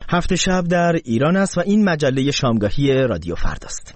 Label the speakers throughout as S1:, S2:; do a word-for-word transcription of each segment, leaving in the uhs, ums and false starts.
S1: هفت شب در ایران است و این مجله شامگاهی رادیو فرداست.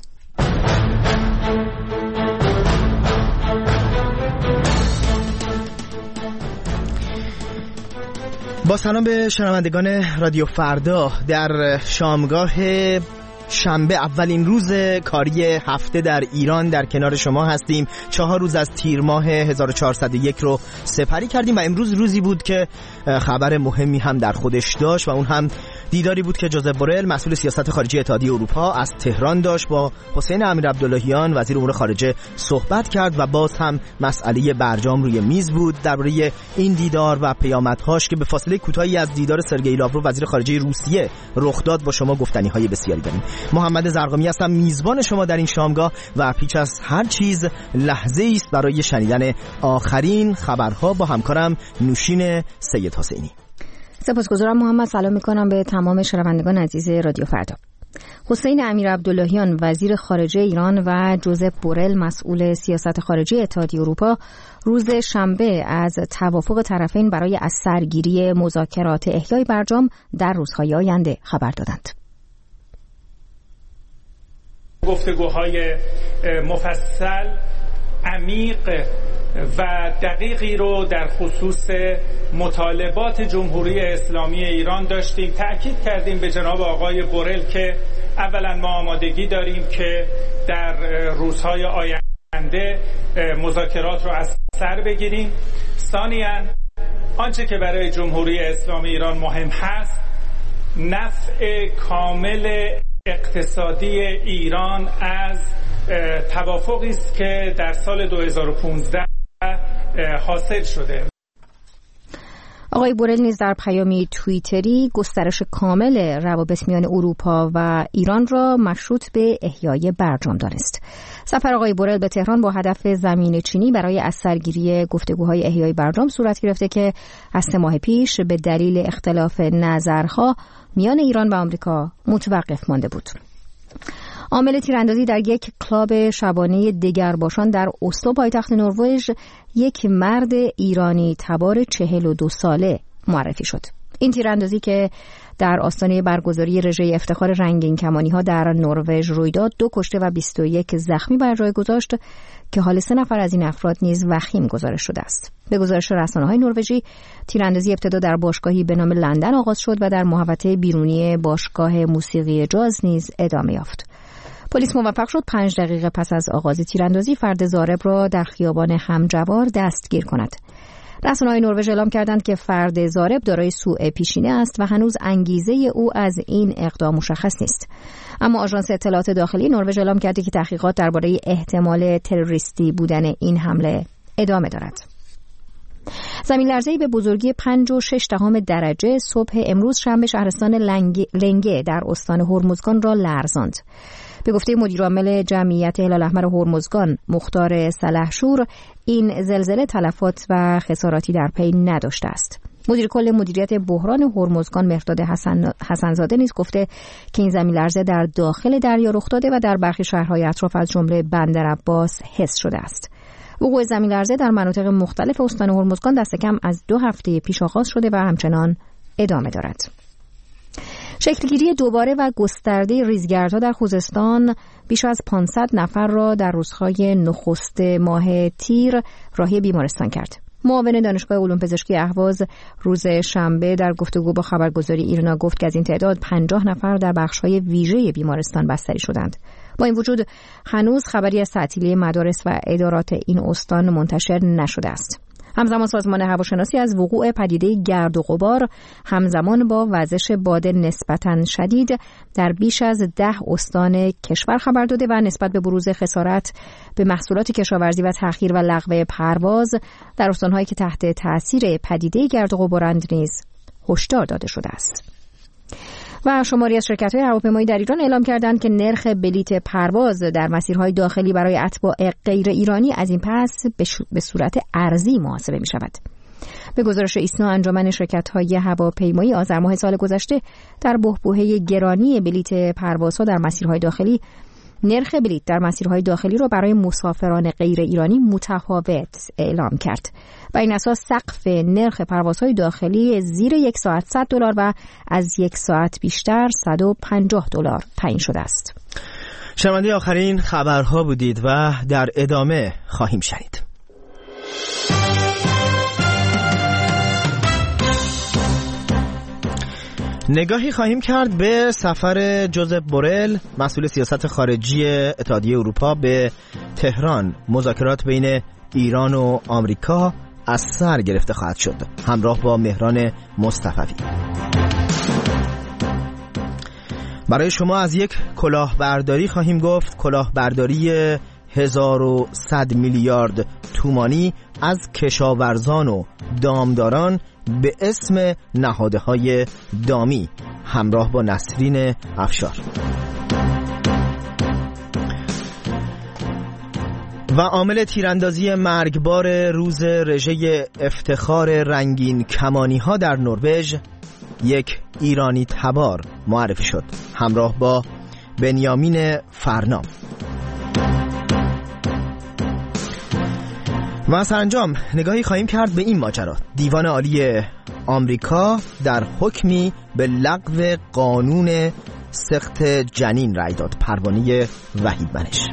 S1: با سلام به شنوندگان رادیو فردا، در شامگاه شنبه اولین روز کاری هفته در ایران در کنار شما هستیم. چهار روز از تیر ماه هزار و چهارصد و یک رو سپری کردیم و امروز روزی بود که خبر مهمی هم در خودش داشت و اون هم دیداری بود که جوزف بورل مسئول سیاست خارجی اتحادیه اروپا از تهران داشت با حسین امیرعبداللهیان وزیر امور خارجه صحبت کرد و باز هم مسئله برجام روی میز بود. درباره این دیدار و پیامدهاش که به فاصله کوتاهی از دیدار سرگئی لاوروف وزیر خارجه روسیه رخ داد با شما گفتنی‌های بسیاری داریم. محمد زرقامی هستم، میزبان شما در این شامگاه و پیش از هر چیز لحظه است برای شنیدن آخرین خبرها با همکارم نوشین سید حسینی.
S2: سپاسگزارم محمد. سلام میکنم به تمام شنوندگان عزیز رادیو فردا. حسین امیرعبداللهیان وزیر خارجه ایران و جوزف بورل مسئول سیاست خارجی اتحادیه اروپا روز شنبه از توافق طرفین برای از سرگیری مذاکرات احیای برجام در روزهای آینده خبر دادند.
S3: گفتگوهای مفصل، عمیق و دقیقی رو در خصوص مطالبات جمهوری اسلامی ایران داشتیم. تأکید کردیم به جناب آقای بورل که اولا ما آمادگی داریم که در روزهای آینده مذاکرات رو از سر بگیریم. ثانیاً آنچه که برای جمهوری اسلامی ایران مهم هست نفع کامل اقتصادی ایران از توافقی است که در سال دو هزار و پانزده حاصل شده.
S2: آقای بورل نیز در پیامی توییتری گسترش کامل روابط میان اروپا و ایران را مشروط به احیای برجام دانست. سفر آقای بورل به تهران با هدف زمینه چینی برای از سرگیری گفتگوهای احیای برجام صورت گرفته که از سه ماه پیش به دلیل اختلاف نظرها میان ایران و آمریکا متوقف مانده بود. عامل تیراندازی در یک کلاب شبانه دگرباشان در اسلو پایتخت نروژ یک مرد ایرانی تبار چهل و دو ساله معرفی شد. این تیراندازی که در آستانه برگزاری رژه افتخار رنگین کمانی ها در نروژ روی داد دو کشته و بیست و یک زخمی بر جای گذاشت که حال سه نفر از این افراد نیز وخیم گزارش شده است. به گزارش رسانه‌های نروژی تیراندازی ابتدا در باشگاهی به نام لندن آغاز شد و در محوطه بیرونی باشگاه موسیقی جاز نیز ادامه یافت. پلیس موفق شد پنج دقیقه پس از آغاز تیراندازی فرد ضارب را در خیابان همجوار دستگیر کند. رسانه‌های نروژ اعلام کردند که فرد ضارب دارای سوء پیشینه است و هنوز انگیزه او از این اقدام مشخص نیست. اما آژانس اطلاعات داخلی نروژ اعلام کرده که تحقیقات درباره احتمال تروریستی بودن این حمله ادامه دارد. زمین لرزه‌ای به بزرگی پنج و شش دهم درجه صبح امروز شنبه شهرستان لنگه در استان هرمزگان را لرزاند. به گفته مدیرعامل جمعیت هلال احمر هرمزگان مختار سلحشور، این زلزله تلفات و خساراتی در پی نداشته است. مدیر کل مدیریت بحران هرمزگان مهرداد حسن حسنزاده نیز گفته که این زمین لرزه در داخل دریا رخ داده و در برخی شهرهای اطراف از جمله بندر عباس حس شده است. وقوع زمین لرزه در مناطق مختلف استان هرمزگان دست کم از دو هفته پیش آغاز شده و همچنان ادامه دارد. شکلگیری دوباره و گسترده ریزگردها در خوزستان بیش از پانصد نفر را در روزهای نخست ماه تیر راهی بیمارستان کرد. معاون دانشگاه علوم پزشکی اهواز روز شنبه در گفتگو با خبرگزاری ایرنا گفت که از این تعداد پنجاه نفر در بخش‌های ویژه بیمارستان بستری شدند. با این وجود هنوز خبری از تعطیلی مدارس و ادارات این استان منتشر نشده است. همزمان سازمان هواشناسی از وقوع پدیده گرد و غبار همزمان با وزش باد نسبتاً شدید در بیش از ده استان کشور خبر داده و نسبت به بروز خسارت به محصولات کشاورزی و تأخیر و لغو پرواز در استان‌هایی که تحت تأثیر پدیده گرد و غبارند نیز هشدار داده شده است. و شماری از شرکت‌های هواپیمایی در ایران اعلام کردند که نرخ بلیت پرواز در مسیرهای داخلی برای اتباع غیر ایرانی از این پس به صورت ارزی محاسبه می‌شود. به گزارش ایسنا انجمن شرکت‌های هواپیمایی آذر ماه سال گذشته در بحبوحه گرانی بلیت پروازها در مسیرهای داخلی نرخ بلیط در مسیرهای داخلی رو برای مسافران غیر ایرانی متفاوت اعلام کرد. و این اساس سقف نرخ پروازهای داخلی زیر یک ساعت صد دلار و از یک ساعت بیشتر صد و پنجاه دلار تعیین شده است.
S1: شنونده آخرین خبرها بودید و در ادامه خواهیم شنید. نگاهی خواهیم کرد به سفر جوزف بورل، مسئول سیاست خارجی اتحادیه اروپا، به تهران. مذاکرات بین ایران و آمریکا از سر گرفته خواهد شد، همراه با مهران مصطفوی. برای شما از یک کلاهبرداری خواهیم گفت، کلاهبرداری هزار و صد میلیارد تومانی از کشاورزان و دامداران به اسم نهادهای دامی، همراه با نسرین افشار. و عامل تیراندازی مرگبار روز رژه افتخار رنگین کمانی ها در نروژ، یک ایرانی تبار معرفی شد، همراه با بنیامین فرنام. و سرانجام نگاهی خواهیم کرد به این ماجرا: دیوان عالی آمریکا در حکمی به لغو قانون سقط جنین رأی داد. پروانه وحید منش.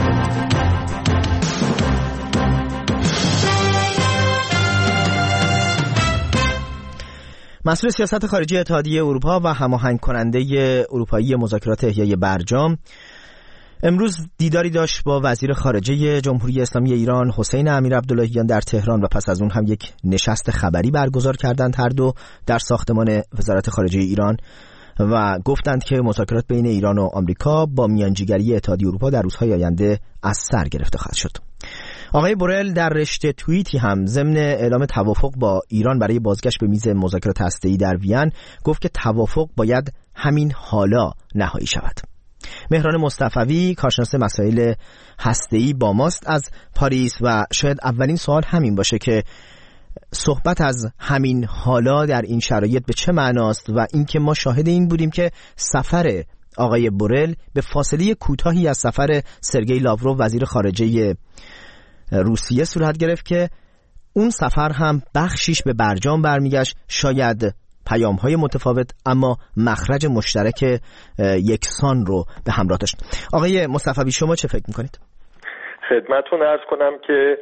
S1: مسئول سیاست خارجی اتحادیه اروپا و هماهنگ کننده اروپایی مذاکرات احیای برجام امروز دیداری داشت با وزیر خارجه جمهوری اسلامی ایران حسین امیرعبداللهیان در تهران و پس از اون هم یک نشست خبری برگزار کردند هر دو در ساختمان وزارت خارجه ایران و گفتند که مذاکرات بین ایران و آمریکا با میانجیگری اتحادیه اروپا در روزهای آینده از سر گرفته خواهد شد. آقای بورل در رشته توییتی هم ضمن اعلام توافق با ایران برای بازگشت به میز مذاکرات هسته‌ای در وین گفت که توافق باید همین حالا نهایی شود. مهران مصطفوی، کارشناس مسائل هسته‌ای با ماست از پاریس و شاید اولین سوال همین باشه که صحبت از همین حالا در این شرایط به چه معناست و اینکه ما شاهد این بودیم که سفر آقای بورل به فاصله کوتاهی از سفر سرگئی لاوروف وزیر خارجه روسیه صورت گرفت که اون سفر هم بخشیش به برجام برمیگشت، شاید پیام‌های متفاوت اما مخرج مشترک یکسان رو به همراه داشت. آقای مصطفوی شما چه فکر میکنید؟
S4: خدمتتون عرض کنم که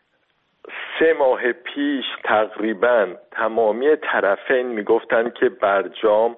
S4: سه ماه پیش تقریبا تمامی طرفین میگفتن که برجام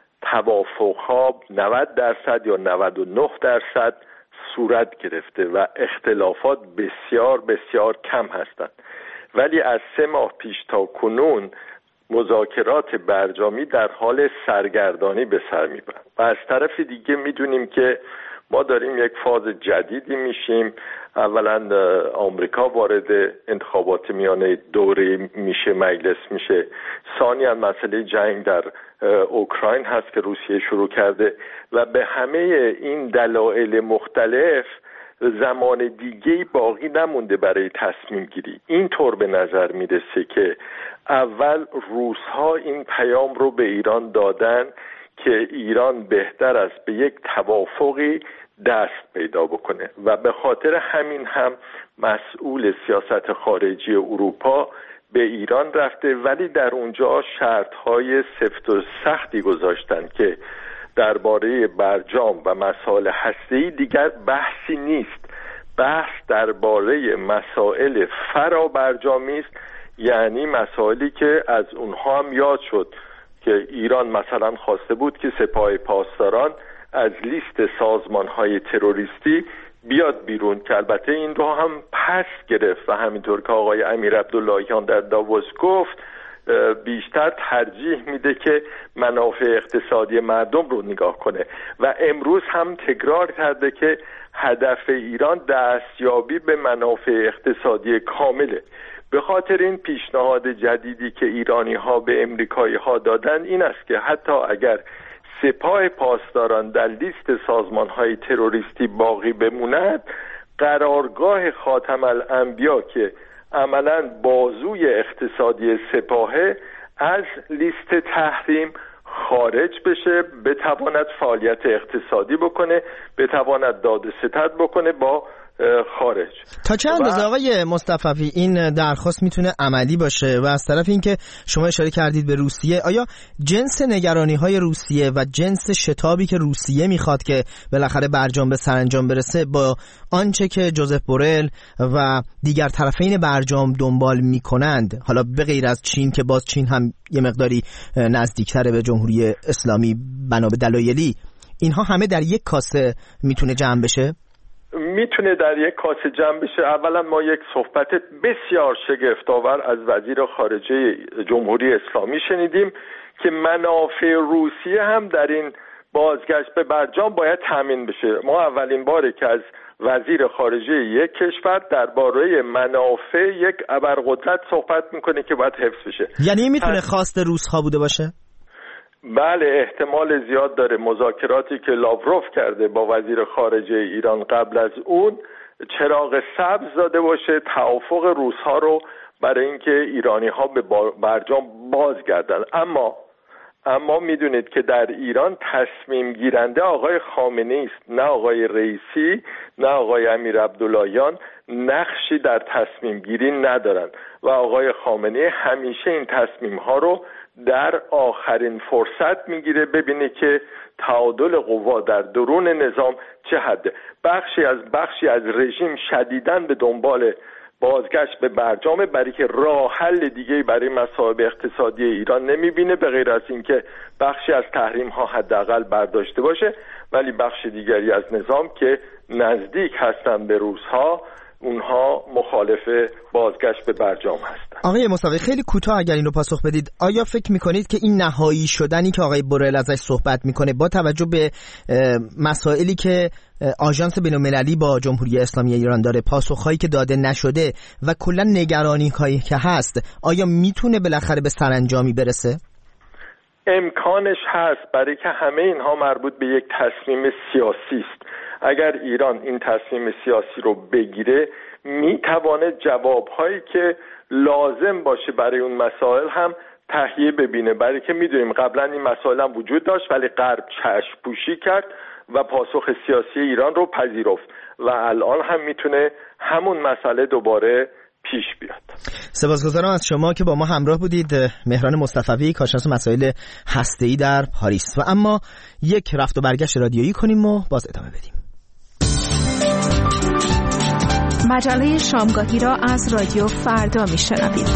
S4: توافق‌ها نود درصد یا نود و نه درصد صورت گرفته و اختلافات بسیار بسیار کم هستند، ولی از سه ماه پیش تا کنون مذاکرات برجامی در حال سرگردانی به سر میبرند و از طرف دیگه میدونیم که ما داریم یک فاز جدیدی میشیم. اولا آمریکا وارد انتخابات میانه دوره میشه، مجلس میشه. ثانیاً مسئله جنگ در اوکراین هست که روسیه شروع کرده و به همه این دلایل مختلف زمان دیگه‌ای باقی نمونده برای تصمیم گیری. اینطور به نظر میرسه که اول روس‌ها این پیام رو به ایران دادن که ایران بهتر است به یک توافقی دست پیدا بکنه و به خاطر همین هم مسئول سیاست خارجی اروپا به ایران رفته، ولی در اونجا شرط‌های سفت و سختی گذاشتن که درباره برجام و مسائل هسته‌ای دیگر بحثی نیست. بحث درباره مسائل فرابرجامی است، یعنی مسائلی که از اونها هم یاد شد که ایران مثلا خواسته بود که سپاه پاسداران از لیست سازمان‌های تروریستی بیاد بیرون که البته این رو هم پس گرفت و همینطور که آقای امیرعبداللهیان در داووس گفت بیشتر ترجیح میده که منافع اقتصادی مردم رو نگاه کنه و امروز هم تکرار کرده که هدف ایران دستیابی به منافع اقتصادی کامله. به خاطر این پیشنهاد جدیدی که ایرانی ها به امریکایی ها دادن این است که حتی اگر سپاه پاسداران در لیست سازمان های تروریستی باقی بموند، قرارگاه خاتم الانبیا که عملاً بازوی اقتصادی سپاهه از لیست تحریم خارج بشه، بتواند فعالیت اقتصادی بکنه، بتواند داد و ستد بکنه با خارج.
S1: تا چه اندازه آقای مصطفی این درخواست میتونه عملی باشه؟ و از طرف اینکه شما اشاره کردید به روسیه، آیا جنس نگرانی‌های روسیه و جنس شتابی که روسیه میخواد که بالاخره برجام به سرانجام برسه با آنچه که جوزف بورل و دیگر طرفین برجام دنبال میکنند، حالا به غیر از چین که باز چین هم یه مقداری نزدیکتره به جمهوری اسلامی بنا به دلایلی، اینها همه در یک کاسه میتونه جمع بشه؟
S4: میتونه در یک کاسه جمع بشه. اولا ما یک صحبت بسیار شگفت‌آور از وزیر خارجه جمهوری اسلامی شنیدیم که منافع روسیه هم در این بازگشت به برجام باید تامین بشه. ما اولین باره که از وزیر خارجه یک کشور درباره منافع یک ابرقدرت صحبت میکنه که باید حفظ بشه.
S1: یعنی میتونه خواست روس‌ها بوده باشه؟
S4: بله، احتمال زیاد داره. مذاکراتی که لاوروف کرده با وزیر خارجه ایران قبل از اون چراغ سبز داده باشه توافق روس‌ها رو برای اینکه ایرانی‌ها به برجام بازگردن. اما اما میدونید که در ایران تصمیم گیرنده آقای خامنه‌ای است، نه آقای رئیسی، نه آقای امیر عبداللهیان نقشی در تصمیم گیری ندارن و آقای خامنه‌ای همیشه این تصمیم ها رو در آخرین فرصت میگیره ببینه که تعادل قوا در درون نظام چه حده. بخشی از بخشی از رژیم شدیداً به دنبال بازگشت به برجامه، برای که راه حل دیگه‌ای برای مصائب اقتصادی ایران نمیبینه به غیر از اینکه بخشی از تحریم ها حداقل برداشته باشه، ولی بخش دیگری از نظام که نزدیک هستن به روس‌ها اونها مخالف بازگشت به برجام هستن.
S1: آقای مصطفی خیلی کوتاه اگر اینو پاسخ بدید، آیا فکر میکنید که این نهایی شدنی که آقای بورل ازش صحبت میکنه با توجه به مسائلی که آژانس بین‌المللی با جمهوری اسلامی ایران داره، پاسخهایی که داده نشده و کلا نگرانی‌هایی که هست، آیا میتونه بالاخره به سرانجامی برسه؟
S4: امکانش هست، برای که همه اینها مربوط به یک تصمیم سیاسی است. اگر ایران این تصمیم سیاسی رو بگیره میتواند جوابهایی که لازم باشه برای اون مسائل هم تهیه ببینه، برای که میدونیم قبلا این مسائل هم وجود داشت ولی غرب چشم پوشی کرد و پاسخ سیاسی ایران رو پذیرفت و الان هم میتونه همون مسئله دوباره پیش بیاد.
S1: سپاسگزارم از شما که با ما همراه بودید. مهران مصطفی، کارشناس مسائل هسته‌ای در پاریس. و اما یک رفت و برگشت رادیویی کنیم و باز ادامه بدیم.
S5: مجله شامگاهی را از رادیو فردا میشنوید.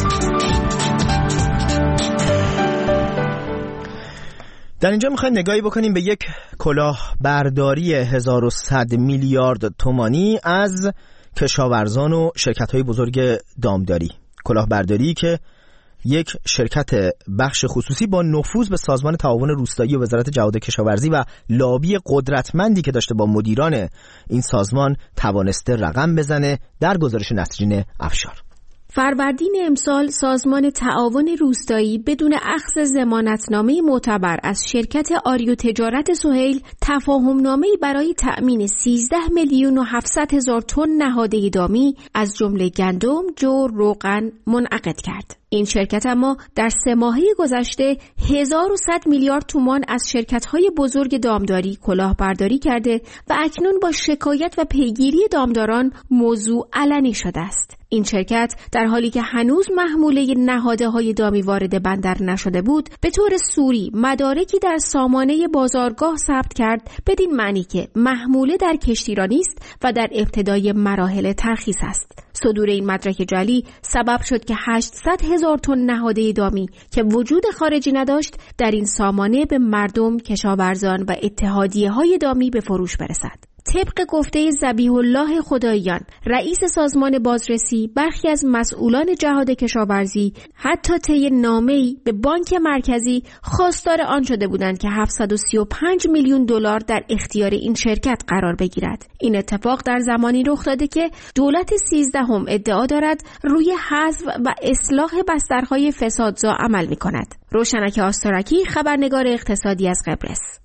S1: در اینجا میخوایم نگاهی بکنیم به یک کلاهبرداری هزار و صد میلیارد تومانی از کشاورزان و شرکت‌های بزرگ دامداری. کلاهبرداری که یک شرکت بخش خصوصی با نفوذ به سازمان تعاون روستایی و وزارت جهاد کشاورزی و لابی قدرتمندی که داشته با مدیران این سازمان توانسته رقم بزنه. در گزارش نسرین افشار.
S6: فروردین امسال سازمان تعاون روستایی بدون اخذ ضمانتنامه معتبر از شرکت آریو تجارت سهیل تفاهمنامه‌ای برای تأمین سیزده میلیون و هفتصد هزار تن نهاده دامی از جمله گندم، جو، روغن منعقد کرد. این شرکت اما در سه ماهه گذشته هزار و صد میلیارد تومان از شرکت‌های بزرگ دامداری کلاهبرداری کرده و اکنون با شکایت و پیگیری دامداران موضوع علنی شده است. این شرکت در حالی که هنوز محموله نهاده‌های دامی وارد بندر نشده بود، به طور سوری مدارکی در سامانه بازارگاه ثبت کرد، بدین معنی که محموله در کشتیرانی است و در ابتدای مراحل ترخیص است. صدور این مدرک جعلی سبب شد که هشتصد هزار تن نهاده دامی که وجود خارجی نداشت در این سامانه به مردم، کشاورزان و اتحادیه‌های دامی به فروش برسد. طبق گفته ذبیح الله خداییان، رئیس سازمان بازرسی، برخی از مسئولان جهاد کشاورزی حتی طی نامه‌ای به بانک مرکزی خواستار آن شده بودند که هفتصد و سی و پنج میلیون دلار در اختیار این شرکت قرار بگیرد. این اتفاق در زمانی رخ داده که دولت سیزدهم ادعا دارد روی حذف و اصلاح بسترهای فسادزا عمل می‌کند. روشنک آستارکی، خبرنگار اقتصادی از قبرس.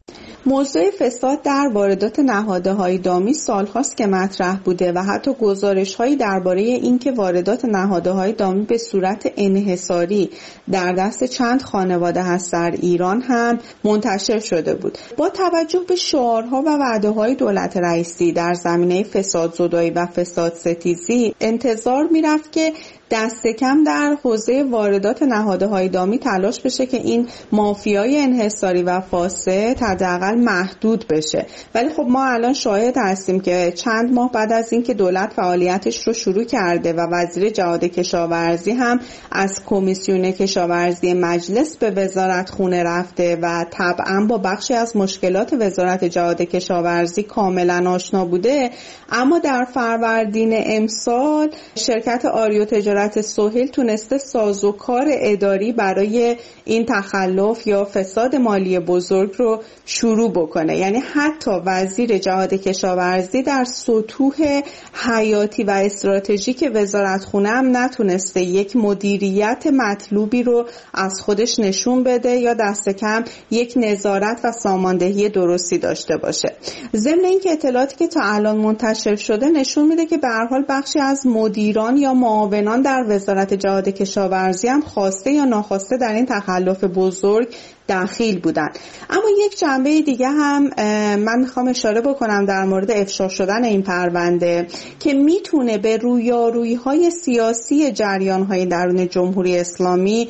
S7: موضوع فساد در واردات نهادهای دامی سالهاست که مطرح بوده و حتی گزارش‌هایی درباره اینکه واردات نهادهای دامی به صورت انحصاری در دست چند خانواده هست در ایران هم منتشر شده بود. با توجه به شعارها و وعده‌های دولت رئیسی در زمینه فسادزدایی و فسادستیزی انتظار می‌رفت که دست کم در حوزه واردات نهادهای دامی تلاش بشه که این مافیای انحصاری و فاسد حداقل محدود بشه. ولی خب ما الان شاهد هستیم که چند ماه بعد از اینکه دولت فعالیتش رو شروع کرده و وزیر جهاد کشاورزی هم از کمیسیون کشاورزی مجلس به وزارت خونه رفته و طبعا با بخشی از مشکلات وزارت جهاد کشاورزی کاملا آشنا بوده، اما در فروردین امسال شرکت آریو تجارت سهیل تونسته سازوکار اداری برای این تخلف یا فساد مالی بزرگ رو شروع بکنه. یعنی حتی وزیر جهاد کشاورزی در سطوح حیاتی و استراتژیک وزارتخونه هم نتونسته یک مدیریت مطلوبی رو از خودش نشون بده یا دست کم یک نظارت و ساماندهی درستی داشته باشه. ضمن اینکه اطلاعاتی که تا الان منتشر شده نشون میده که به هر حال بخشی از مدیران یا معاونان در وزارت جهاد کشاورزی هم خواسته یا ناخواسته در این تخلف بزرگ دخیل بودن. اما یک جنبه دیگه هم من میخوام اشاره بکنم در مورد افشا شدن این پرونده که میتونه به رویارویی‌های سیاسی جریان‌های درون جمهوری اسلامی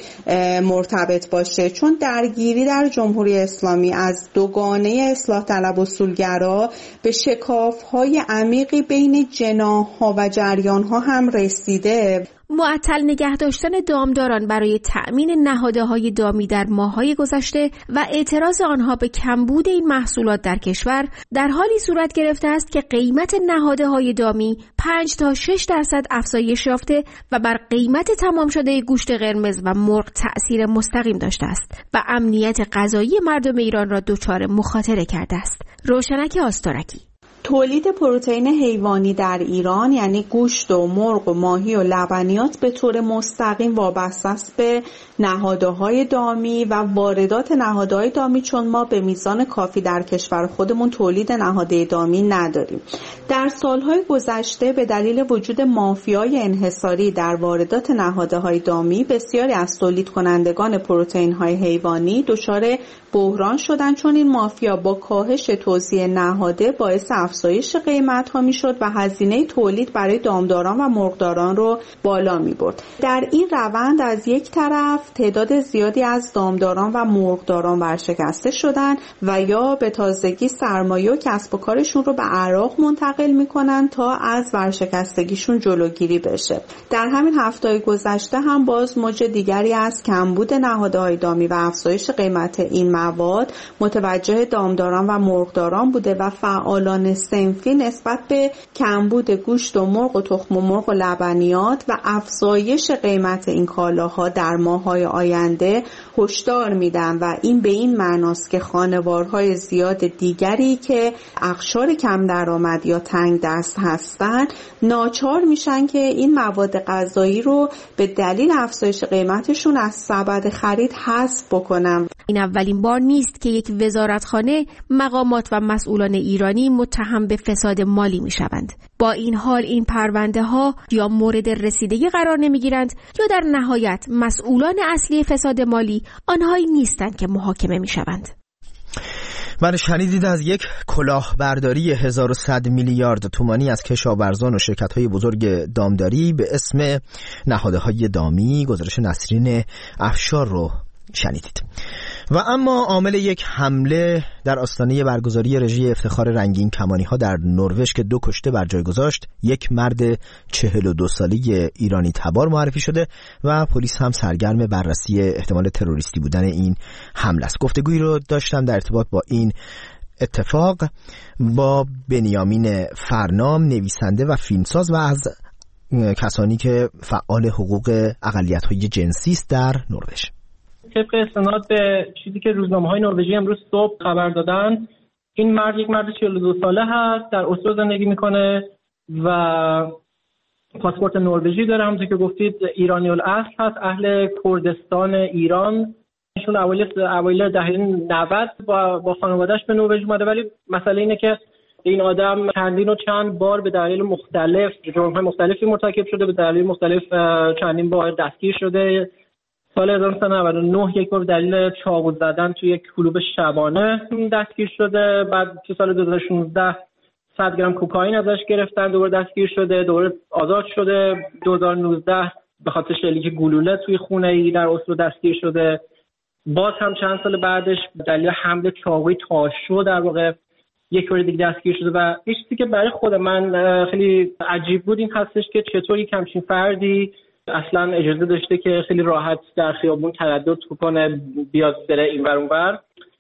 S7: مرتبط باشه، چون درگیری در جمهوری اسلامی از دوگانه اصلاح طلب اصولگرا به شکاف‌های عمیقی بین جناح‌ها و جریان‌ها هم رسیده.
S6: معطل نگه داشتن دامداران برای تأمین نهادهای دامی در ماه‌های گذشته و اعتراض آنها به کمبود این محصولات در کشور در حالی صورت گرفته است که قیمت نهادهای دامی پنج تا شش درصد افزایش یافته و بر قیمت تمام شده گوشت قرمز و مرغ تأثیر مستقیم داشته است و امنیت غذایی مردم ایران را دچار مخاطره کرده است. روشنک آستارکی:
S7: تولید پروتئین حیوانی در ایران یعنی گوشت و مرغ و ماهی و لبنیات به طور مستقیم وابسته است به نهادهای دامی و واردات نهادهای دامی، چون ما به میزان کافی در کشور خودمون تولید نهادهای دامی نداریم. در سالهای گذشته به دلیل وجود مافیای انحصاری در واردات نهادهای دامی بسیاری از تولید کنندگان پروتئین های حیوانی دچار بحران شدن، چون این مافیا با کاهش توزیع نهاده باعث افزایش قیمت ها می شد و هزینه تولید برای دامداران و مرغداران رو بالا می برد. در این روند از یک طرف تعداد زیادی از دامداران و مرغداران ورشکسته شدن و یا به تازگی سرمایه و کسب و کارشون رو به عراق منتقل می کنن تا از ورشکستگیشون جلوگیری بشه. در همین هفته‌های گذشته هم باز موج دیگری از کمبود نهادهای دامی و افزایش قیمت این مواد متوجه دامداران و مرغداران بوده و فعالان صنفی نسبت به کمبود گوشت و مرغ و تخم مرغ و لبنیات و افزایش قیمت این کالاها در ماه‌های آینده هشدار میدن و این به این معناست که خانوارهای زیاد دیگری که اقشار کم درآمد یا تنگ دست هستن ناچار میشن که این مواد غذایی رو به دلیل افزایش قیمتشون از سبد خرید حذف بکنن.
S6: این اولین بار نیست که یک وزارتخانه، مقامات و مسئولان ایرانی متهم به فساد مالی میشوند. با این حال این پرونده ها یا مورد رسیدگی قرار نمیگیرند یا در نهایت مسئولان اصلی فساد مالی آنهایی نیستند که محاکمه میشوند.
S1: من شنیدید از یک کلاهبرداری هزار و صد میلیارد تومانی از کشاورزان و شرکت‌های بزرگ دامداری به اسم نهادهای دامی. گزارش نسرین افشار رو شنیدید. و اما عامل یک حمله در آستانه برگزاری رژه افتخار رنگین کمانی ها در نروژ که دو کشته بر جای گذاشت، یک مرد چهل و دو ساله ایرانی تبار معرفی شده و پلیس هم سرگرم بررسی احتمال تروریستی بودن این حمله است. گفتگویی رو داشتم در ارتباط با این اتفاق با بنیامین فرنام، نویسنده و فیلمساز و از کسانی که فعال حقوق اقلیت‌های جنسی است در نروژ.
S8: طبق استناد به چیزی که روزنامه‌های نروژی امروز صبح خبر دادن، این مرد یک مرد چهل و دو ساله هست، در اسلو زندگی میکنه و پاسپورت نروژی داره. همونطور که گفتید ایرانی الاصل هست، اهل کردستان ایران ایشون اوایل اوایل دهه نود با با خانواده‌اش به نروژ اومده، ولی مسئله اینه که این آدم چندین و چند بار به دلایل مختلف جرم‌های مختلفی مرتکب شده، به دلایل مختلف چندین بار دستگیر شده. سال هزار و نهصد و نود و نه یک بار دلیل چاقو زدن توی یک کلوب شبانه دستگیر شده. بعد تو سال دو هزار و شانزده صد گرم کوکائین ازش گرفتن، دوباره دستگیر شده، دوباره آزاد شده. دو هزار و نوزده به خاطر شلیک گلوله توی خونه‌ای در اسلو دستگیر شده. باز هم چند سال بعدش دلیل حمله چاقویی تاشو در واقع یک بار دیگه دستگیر شده. و یه چیزی که برای خود من خیلی عجیب بود این هستش که چطور یک همچین فردی اصلا اجازه داشته که خیلی راحت در خیابون تردد کنه، بیاد بره اینور اونور.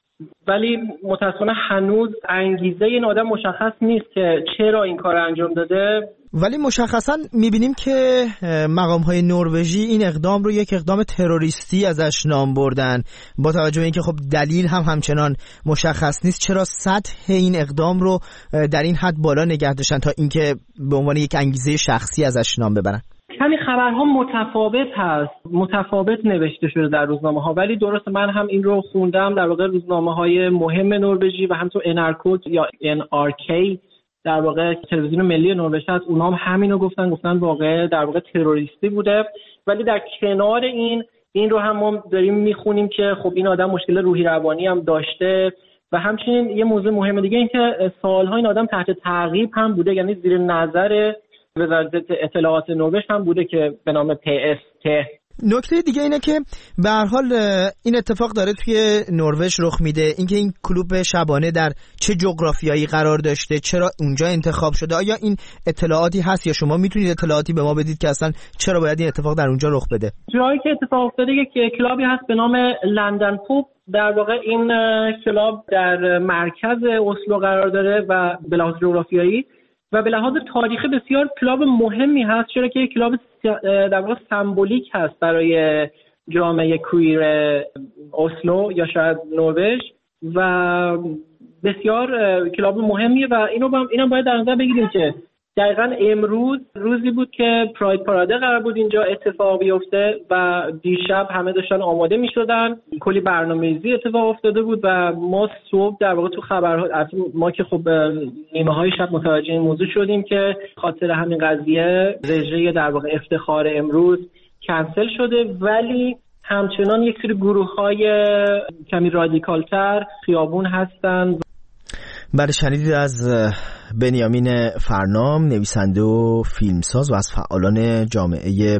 S8: ولی متاسفانه هنوز انگیزه این آدم مشخص نیست که چرا این کار انجام داده.
S1: ولی مشخصا میبینیم که مقام‌های نروژی این اقدام رو یک اقدام تروریستی ازش نام بردن، با توجه به اینکه خب دلیل هم همچنان مشخص نیست. چرا سطح این اقدام رو در این حد بالا نگه داشتن تا اینکه به عنوان یک انگیزه شخصی ازش نام ببرن؟
S8: کمی خبرها متفاوت هست، متفاوت نوشته شده در روزنامه ها، ولی درست من هم این رو خوندم در واقع روزنامه های مهم نروژی و همینطور ان آر کی یا ان آر کی در واقع تلویزیون ملی نروژ هست، اونها هم همینو گفتن، گفتن واقعا در واقع تروریستی بوده. ولی در کنار این این رو هم ما داریم میخونیم که خب این آدم مشکل روحی روانی هم داشته و همچنین یه موضوع مهم دیگه این که سالها این آدم تحت تعقیب هم بوده، یعنی زیر نظر وزارت اطلاعات نروژ هم بوده که به نام پی اس تی.
S1: نکته دیگه اینه که به هر حال این اتفاق داره توی نروژ رخ میده، اینکه این کلوب شبانه در چه جغرافیایی قرار داشته، چرا اونجا انتخاب شده، آیا این اطلاعاتی هست یا شما میتونید اطلاعاتی به ما بدید که اصلا چرا باید این اتفاق در اونجا رخ بده؟
S8: جایی که اتفاق افتاده یک کلابی هست به نام لندن پوب. در واقع این کلاب در مرکز اسلو قرار داره و به لحاظ جغرافیایی و به لحاظ تاریخی بسیار کلاب مهمی هست، چرا که کلاب در واقع سمبولیک هست برای جامعه کویر اسلو یا شاید نروژ و بسیار کلاب مهمیه. و اینو با اینم باید در نظر بگیریم که دقیقاً امروز روزی بود که پراید پاراده قرار بود اینجا اتفاق بیفته و دیشب همه داشتن آماده می‌شدن، کلی برنامه‌ریزی اتفاق افتاده بود و ما صبح در واقع تو خبرها ما که خب نیمه‌های شب متوجه این موضوع شدیم که خاطر همین قضیه رژه در واقع افتخار امروز کنسل شده. ولی همچنان یک سری گروه‌های کمی رادیکال‌تر خیابون هستن.
S1: بله، شنیدید از بنیامین فرنام، نویسنده و فیلمساز و از فعالان جامعه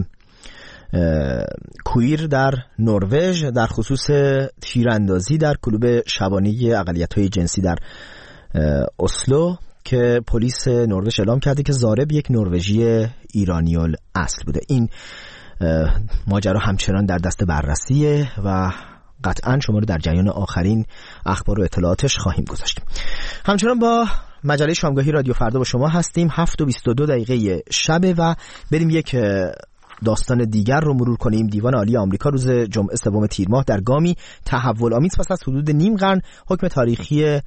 S1: کویر در نروژ در خصوص تیراندازی در کلوب شبانه اقلیت‌های جنسی در اسلو که پلیس نروژ اعلام کرده که ضارب یک نروژی ایرانیول اصل بوده. این ماجرا همچنان در دست بررسیه و قطعاً شما رو در جریان آخرین اخبار و اطلاعاتش خواهیم گذاشت. همچنان با مجله شامگاهی رادیو فردا با شما هستیم. هفت و بیست و دو دقیقه شبه و بریم یک داستان دیگر رو مرور کنیم. دیوان عالی آمریکا روز جمعه سوم تیر ماه در گامی تحول آمیز پس از حدود نیم قرن حکم تاریخی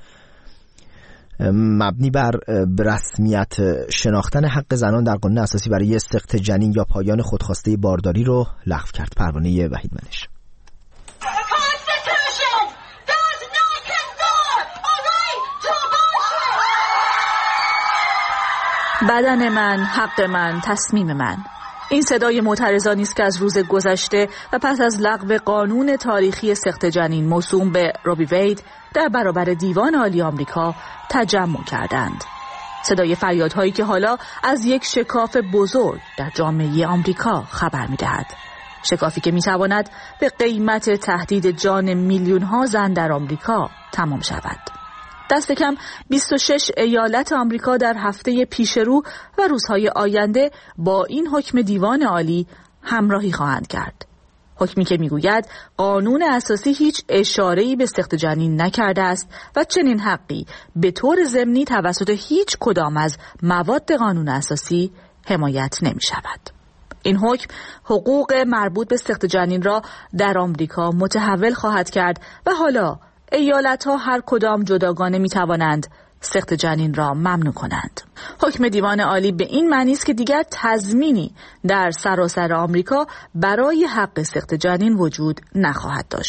S1: مبنی بر رسمیت شناختن حق زنان در قانون اساسی برای سقط جنین یا پایان خودخواسته بارداری رو لغو کرد. پروانه وحید منش.
S9: بدن من، حق من، تصمیم من. این صدای معترضانی است که از روز گذشته و پس از لغو قانون تاریخی سقط جنین موسوم به روی وید در برابر دیوان عالی آمریکا تجمع کردند. صدای فریادهایی که حالا از یک شکاف بزرگ در جامعه آمریکا خبر می‌دهد. شکافی که می‌تواند به قیمت تهدید جان میلیون‌ها زن در آمریکا تمام شود. دست کم بیست و شش ایالت آمریکا در هفته پیشرو و روزهای آینده با این حکم دیوان عالی همراهی خواهند کرد. حکمی که میگوید قانون اساسی هیچ اشاره‌ای به سقط جنین نکرده است و چنین حقی به طور ضمنی توسط هیچ کدام از مواد قانون اساسی حمایت نمی شود. این حکم حقوق مربوط به سقط جنین را در آمریکا متحول خواهد کرد و حالا ایالت‌ها هر کدام جداگانه می‌توانند سقط جنین را ممنوع کنند. حکم دیوان عالی به این معنی است که دیگر تضمینی در سراسر آمریکا برای حق سقط جنین وجود نخواهد داشت.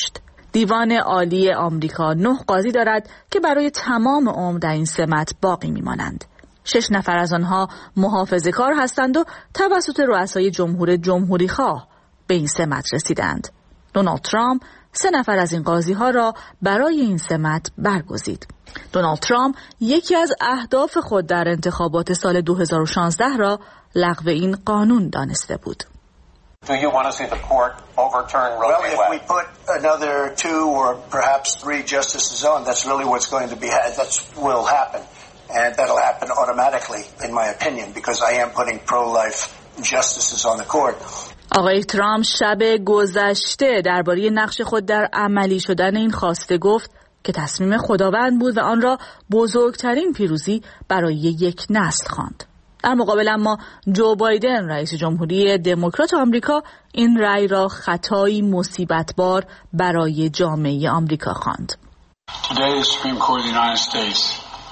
S9: دیوان عالی آمریکا نه قاضی دارد که برای تمام عمر در این سمت باقی میمانند. شش نفر از آنها محافظه‌کار هستند و توسط رؤسای جمهور جمهوری خواه به این سمت رسیدند. دونالد ترامپ سه نفر از این قاضی ها را برای این سمت برگزید. دونالد ترامپ یکی از اهداف خود در انتخابات سال دو هزار و شانزده را لغو این قانون دانسته بود.
S10: Do you want to see the court overturn Roe v. Wade? Well, if we put another two or perhaps three justices on, that's really what's going to be, that will happen. And that'll happen automatically, in my opinion, because I am putting pro-life justices on the court.
S9: آقای ترامپ شب گذشته درباره نقش خود در عملی شدن این خواسته گفت که تصمیم خداوند بود و آن را بزرگترین پیروزی برای یک نسل خواند. در مقابل اما جو بایدن رئیس جمهوری دموکرات آمریکا این رأی را خطایی مصیبتبار برای جامعه آمریکا خواند.
S11: Today the Supreme Court of the United States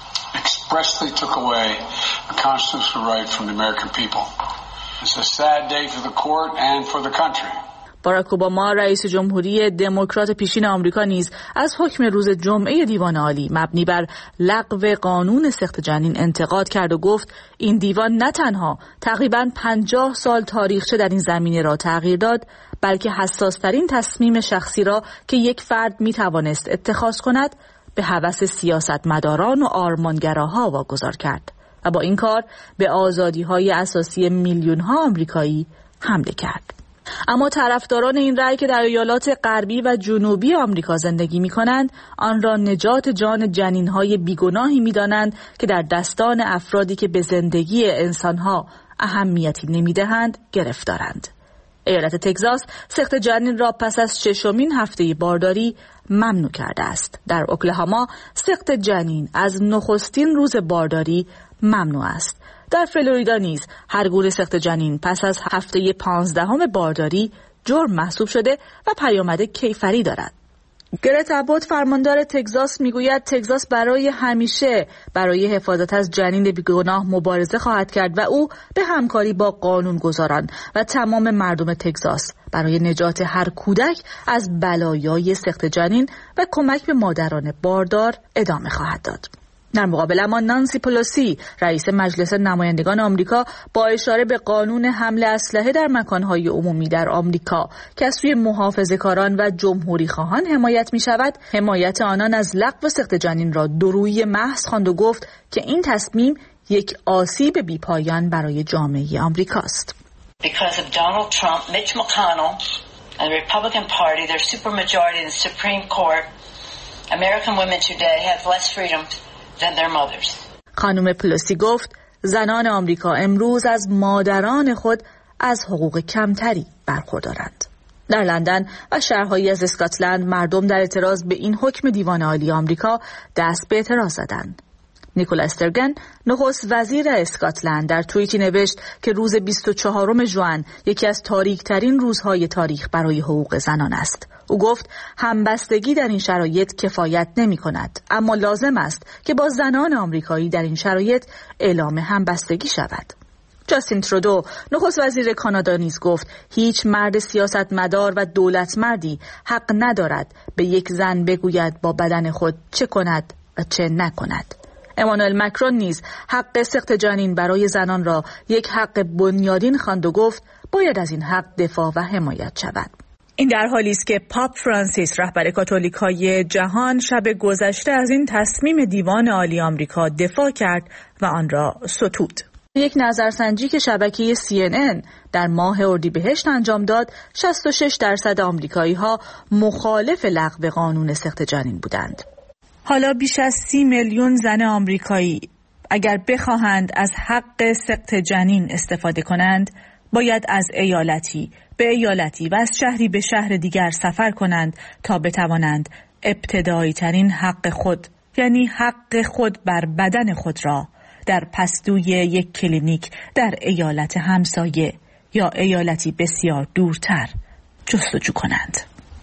S11: expressly took away a constitutional right from the American people. It's a sad day for the court and for the country.
S9: باراک اوباما رئیس جمهوری دموکرات پیشین آمریکا نیز از حکم روز جمعه دیوان عالی مبنی بر لغو قانون سخت جنین انتقاد کرد و گفت این دیوان نه تنها تقریباً پنجاه سال تاریخچه در این زمینه را تغییر داد، بلکه حساس‌ترین تصمیم شخصی را که یک فرد می‌توانست اتخاذ کند به هوس سیاستمداران و آرمانگراها واگذار کرد و با این کار به آزادی‌های اساسی میلیون‌ها آمریکایی حمله کرد. اما طرفداران این رأی که در ایالات غربی و جنوبی آمریکا زندگی می‌کنند آن را نجات جان جنین‌های بیگناهی می‌دانند که در دستان افرادی که به زندگی انسان‌ها اهمیتی نمی‌دهند گرفتارند. ایالت تگزاس سخت جنین را پس از ششمین هفته بارداری ممنوع کرده است. در اوکلاهاما سخت جنین از نخستین روز بارداری ممنوع است. در فلوریدا نیز هر گونه سخت جنین پس از هفته پانزدهم بارداری جرم محسوب شده و پیامد کیفری دارد. گرت ابوت فرماندار تگزاس میگوید تگزاس برای همیشه برای حفاظت از جنین بیگناه مبارزه خواهد کرد و او به همکاری با قانونگذاران و تمام مردم تگزاس برای نجات هر کودک از بلایای سخت جنین و کمک به مادران باردار ادامه خواهد داد. در مقابل اما نانسی پلوسی رئیس مجلس نمایندگان آمریکا با اشاره به قانون حمل اسلحه در مکانهای عمومی در آمریکا که از سوی محافظه‌کاران و جمهوری خواهان حمایت می شود، حمایت آنان از لغو سخت جنین را دورویی محض خواند و گفت که این تصمیم یک آسیب بی‌پایان برای جامعه آمریکاست.
S12: Because of Donald Trump, Mitch McConnell and the Republican Party, their supermajority in the Supreme Court, American women today have less freedom than their mothers.
S9: خانم پلوسی گفت زنان آمریکا امروز از مادران خود از حقوق کمتری برخوردارند. در لندن و شهرهایی از اسکاتلند مردم در اعتراض به این حکم دیوان عالی آمریکا دست به اعتراض زدند. نیکولا استرگن نخست وزیر اسکاتلند در توییتی نوشت که روز بیست و چهارم ژوئن یکی از تاریک‌ترین روزهای تاریخ برای حقوق زنان است. او گفت همبستگی در این شرایط کفایت نمی کند، اما لازم است که با زنان آمریکایی در این شرایط اعلام همبستگی شود. جاستین ترودو نخست وزیر کانادا نیز گفت هیچ مرد سیاستمدار و دولتمردی حق ندارد به یک زن بگوید با بدن خود چه کند و چه نکند. امانوئل مکرون نیز حق سخت جنین برای زنان را یک حق بنیادین خواند و گفت باید از این حق دفاع و حمایت شود. این در حالی است که پاپ فرانسیس رهبر کاتولیکای جهان شب گذشته از این تصمیم دیوان عالی آمریکا دفاع کرد و آن را ستود. یک نظرسنجی که شبکه سی ان ان در ماه اردیبهشت انجام داد، شصت و شش درصد آمریکایی‌ها مخالف لغو قانون سخت جنین بودند. حالا بیش از سی میلیون زن آمریکایی اگر بخواهند از حق سقط جنین استفاده کنند، باید از ایالتی به ایالتی و از شهری به شهر دیگر سفر کنند تا بتوانند ابتدایی ترین حق خود، یعنی حق خود بر بدن خود را در پستوی یک کلینیک در ایالت همسایه یا ایالتی بسیار دورتر جستجو کنند.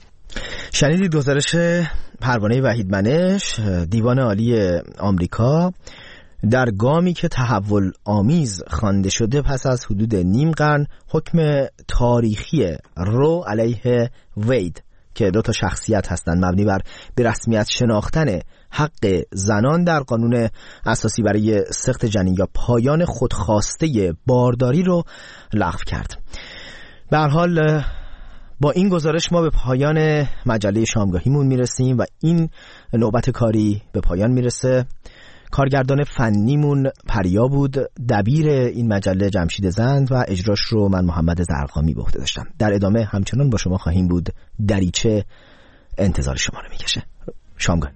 S1: شنیدید گزارش پروانه وحیدمنش، دیوان عالی آمریکا در گامی که تحول آمیز خوانده شده پس از حدود نیم قرن حکم تاریخی رو علیه وید که دو تا شخصیت هستند مبنی بر به رسمیت شناختن حق زنان در قانون اساسی برای سقط جنین یا پایان خودخواسته بارداری رو لغو کرد. به هر حال با این گزارش ما به پایان مجله شامگاهیمون میرسیم و این نوبت کاری به پایان میرسه. کارگردان فنیمون پریا بود، دبیر این مجله جمشید زند و اجراش رو من محمد زرقامی به عهده داشتم. در ادامه همچنان با شما خواهیم بود. دریچه انتظار شما رو میکشه. شامگاه.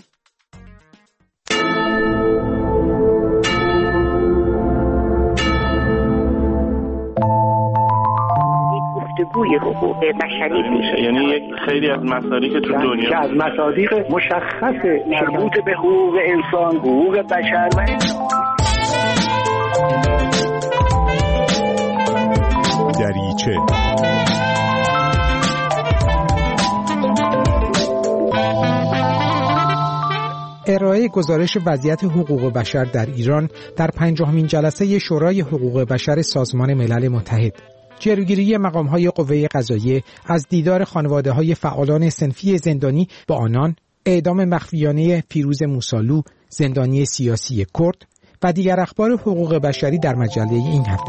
S13: گفتگوی حقوق بشری میشه،
S14: یعنی یک خیلی از مصادیق تو دنیا
S13: که از مصادیق مشخص مربوط به حقوق انسان، حقوق بشر و
S15: دریچه. ارائه گزارش وضعیت حقوق بشر در ایران در پنجاهمین جلسه شورای حقوق بشر سازمان ملل متحد. جلوگیری مقام‌های قوه قضاییه از دیدار خانواده‌های فعالان صنفی زندانی با آنان، اعدام مخفیانه فیروز موسالو، زندانی سیاسی کرد و دیگر اخبار حقوق بشری در مجله این هفته.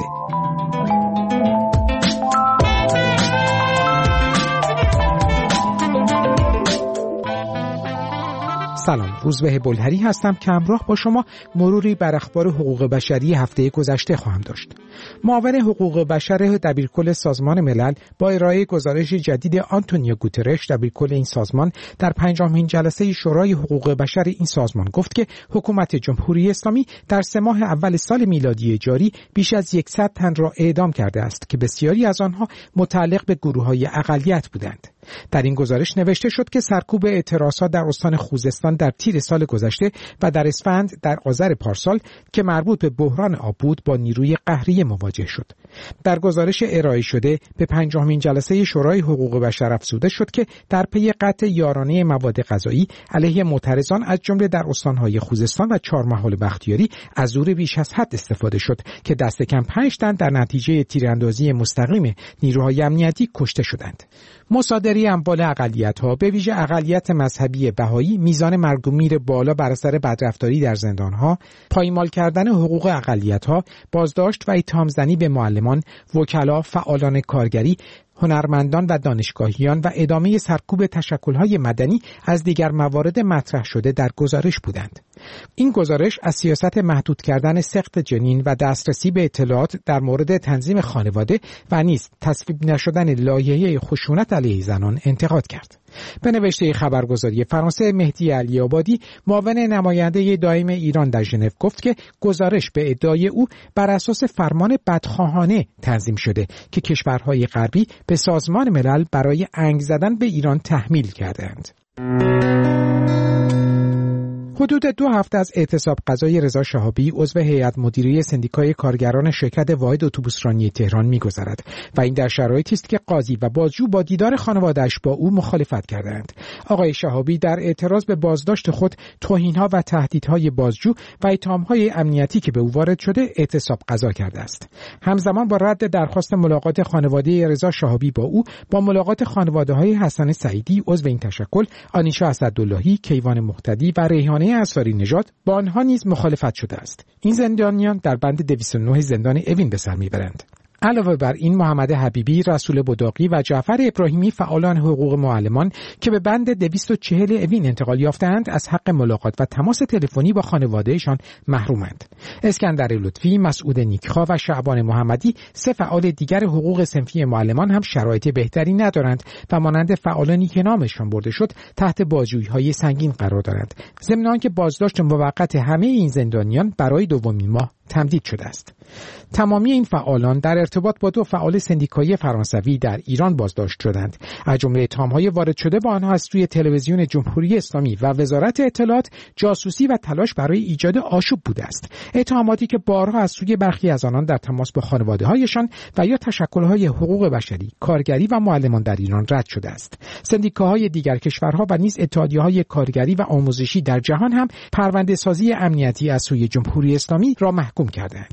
S15: سلام، روزبه بلهری هستم که همراه با شما مروری بر اخبار حقوق بشری هفته گذشته خواهم داشت. معاون حقوق بشر دبیرکل سازمان ملل با ارائه گزارش جدید آنتونیو گوترش، دبیرکل این سازمان، در پنجمین جلسه شورای حقوق بشر این سازمان گفت که حکومت جمهوری اسلامی در سه ماه اول سال میلادی جاری بیش از صد تن را اعدام کرده است که بسیاری از آنها متعلق به گروه‌های اقلیت بودند. در این گزارش نوشته شد که سرکوب اعتراضات در استان خوزستان در تیر سال گذشته و در اسفند در آذر پارسال که مربوط به بحران آب بود با نیروی قهری مواجه شد. در گزارش ارائه شده به پنجمین جلسه شورای حقوق بشر افزوده شد که در پی قطع یارانه مواد غذایی علیه معترضان از جمله در استان‌های خوزستان و چهارمحال بختیاری از زور بیش از حد استفاده شد که دست کم پنج تن در نتیجه تیراندازی مستقیم نیروهای امنیتی کشته شدند. مصادره اموال اقلیت‌ها به ویژه اقلیت مذهبی بهایی، میزان مرگ و میر بالا بر اثر بدرفتاری در زندان‌ها، پایمال کردن حقوق اقلیت‌ها، بازداشت و اتهام‌زنی به معلمان، وکلا، فعالان کارگری، هنرمندان و دانشگاهیان و ادامه سرکوب تشکل‌های مدنی از دیگر موارد مطرح شده در گزارش بودند. این گزارش از سیاست محدود کردن سقط جنین و دسترسی به اطلاعات در مورد تنظیم خانواده و نیز تصویب نشدن لایحه خشونت علیه زنان انتقاد کرد. به نوشته خبرگزاری فرانسه، مهدی علی آبادی، معاون نماینده دائم ایران در ژنو، گفت که گزارش به ادعای او بر اساس فرمان بدخواهانه تنظیم شده که کشورهای غربی به سازمان ملل برای انگ زدن به ایران تحمیل کردند. حدود دو هفته از اعتصاب قضای رضا شهابی، عضو هیئت مدیره سندیکای کارگران شرکت واحد اتوبوسرانی تهران می‌گذرد و این در شرایطی است که قاضی و بازجو با دیدار خانواده‌اش با او مخالفت کردند. آقای شهابی در اعتراض به بازداشت خود، توهین‌ها و تهدیدهای بازجو و اتهام‌های امنیتی که به او وارد شده اعتصاب قضا کرده است. همزمان با رد درخواست ملاقات خانواده رضا شهابی با او، با ملاقات خانواده‌های حسن سعیدی، عضو این تشکل، آنیشا اسداللهی، کیوان مقتدی و ریحانه انصاری نژاد، با آنها نیز مخالفت شده است. این زندانیان در بند دویست و نه زندان اوین به سر میبرند. علاوه بر این، محمد حبیبی، رسول بداقی و جعفر ابراهیمی، فعالان حقوق معلمان که به بند دویست و چهل اوین انتقال یافتند، از حق ملاقات و تماس تلفنی با خانوادهشان محرومند. اسکندر لطفی، مسعود نیکخواه و شعبان محمدی، سه فعال دیگر حقوق صنفی معلمان هم شرایط بهتری ندارند و مانند فعالانی که نامشان برده شد تحت بازجویی‌های سنگین قرار دارند. ضمن آنکه بازداشت موقت همه این زندانیان برای دومین ماه تمدید شده است. تمامی این فعالان در ارتباط با دو فعال سندیکایی فرانسوی در ایران بازداشت شدند. از جمله اتهام‌های وارد شده با آنها از سوی تلویزیون جمهوری اسلامی و وزارت اطلاعات جاسوسی و تلاش برای ایجاد آشوب بوده است. اتهاماتی که بارها از سوی برخی از آنان در تماس با خانواده‌هایشان و یا تشکل‌های حقوق بشری، کارگری و معلمان در ایران رد شده است. سندیکاهای دیگر کشورها و نیز اتحادیه‌های کارگری و آموزشی در جهان هم پرونده‌سازی امنیتی از سوی جمهوری اسلامی را محکوم کردند.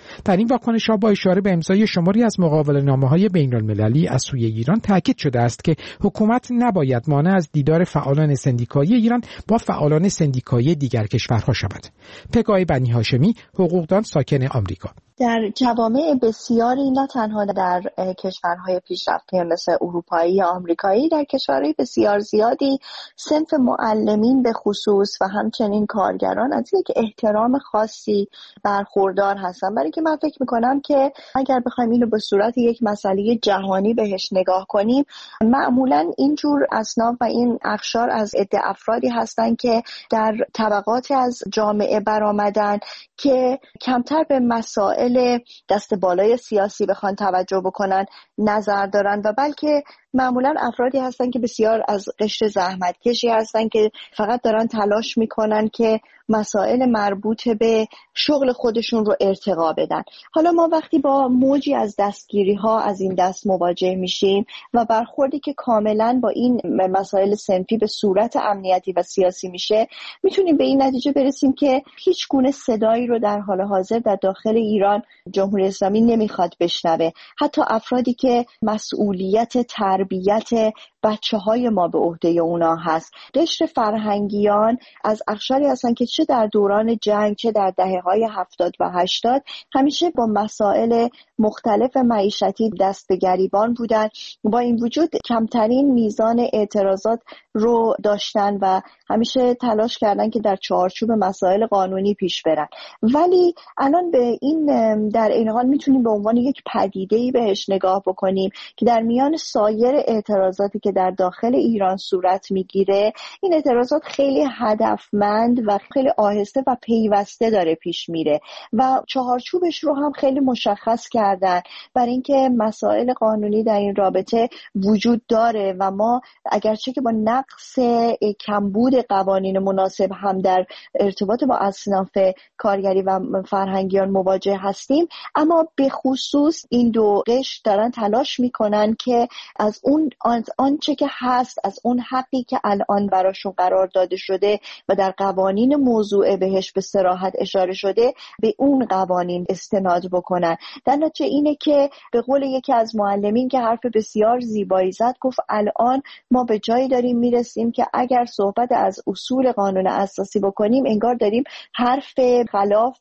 S15: در این واکنش‌ها با اشاره به امضای شماری از مقابله‌نامه‌های بین‌المللی از سوی ایران تاکید شده است که حکومت نباید مانع از دیدار فعالان سندیکایی ایران با فعالان سندیکایی دیگر کشورها شود. پگاه بنی هاشمی، حقوقدان ساکن آمریکا:
S16: در جوامع بسیاری، نه تنها در کشورهای پیشرفته مثل اروپایی یا آمریکایی، در کشورهای بسیار زیادی صنف معلمین به خصوص و همچنین کارگران از یک احترام خاصی برخوردار هستن، برای که من فکر میکنم که اگر بخوایم اینو به صورت یک مسئله جهانی بهش نگاه کنیم، معمولا اینجور اصناف و این اقشار از عده افرادی هستن که در طبقات از جامعه برآمدن که کمتر به مسائل دست بالای سیاسی بخوان توجه بکنن نظر دارن و بلکه معمولا افرادی هستن که بسیار از قشر زحمتکشی هستن که فقط دارن تلاش میکنن که مسائل مربوط به شغل خودشون رو ارتقا بدن. حالا ما وقتی با موجی از دستگیری ها از این دست مواجه میشیم و برخوردی که کاملا با این مسائل صنفی به صورت امنیتی و سیاسی میشه، میتونیم به این نتیجه برسیم که هیچ گونه صدایی رو در حال حاضر در داخل ایران جمهوری اسلامی نمیخواد بشنوه. حتی افرادی که مسئولیت تربیت بچه های ما به عهده اونا هست، قشر فرهنگیان از اقشاری هستن که چه در دوران جنگ چه در دهه های هفتاد و هشتاد همیشه با مسائل مختلف معیشتی دست به گریبان بودن، با این وجود کمترین میزان اعتراضات رو داشتن و همیشه تلاش کردن که در چارچوب مسائل قانونی پیش برن. ولی الان به این در این حال میتونیم به عنوان یک پدیده‌ای بهش نگاه بکنیم که در میان سایر اعتراضاتی که در داخل ایران صورت میگیره، این اعتراضات خیلی هدفمند و خیلی آهسته و پیوسته داره پیش میره و چهارچوبش رو هم خیلی مشخص کردن برای اینکه مسائل قانونی در این رابطه وجود داره و ما اگرچه که با نقص کمبود قوانین مناسب هم در ارتباط با اصناف کارگری و فرهنگیان مواجه هستیم، اما به خصوص این دو قشر دارن تلاش میکنن که از اون آنچه که هست، از اون حقی که الان براشون قرار داده شده و در قوانین موضوع بهش به صراحت اشاره شده، به اون قوانین استناد بکنن. در نتیجه اینه که به قول یکی از معلمین که حرف بسیار زیبایی زد، گفت الان ما به جایی داریم میرسیم که اگر صحبت از اصول قانون اساسی بکنیم، انگار داریم حرف خلاف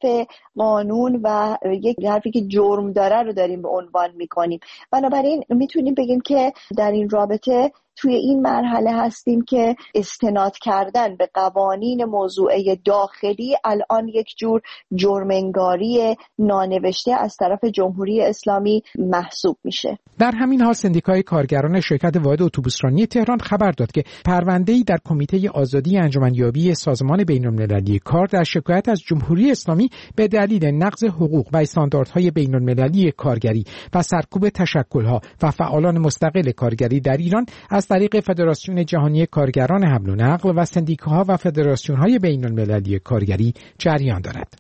S16: قانون و یک حرفی که جرم داره رو داریم به عنوان میکنیم. بنابراین میتونیم بگیم که در این رابطه توی این مرحله هستیم که استناد کردن به قوانین موضوعه داخلی الان یک جور جرم‌انگاری نانوشته از طرف جمهوری اسلامی محسوب میشه.
S15: در همین حال سندیکای کارگران شرکت واحد اتوبوسرانی تهران خبر داد که پرونده‌ای در کمیته آزادی انجمنیابی سازمان بین‌المللی کار در شکایت از جمهوری اسلامی به دلیل نقض حقوق و استانداردهای بین‌المللی کارگری و سرکوب تشکل‌ها و فعالان مستقل کارگری در ایران از طریق فدراسیون جهانی کارگران حمل و نقل و سندیکاها و فدراسیون‌های بین‌المللی کارگری جریان دارد.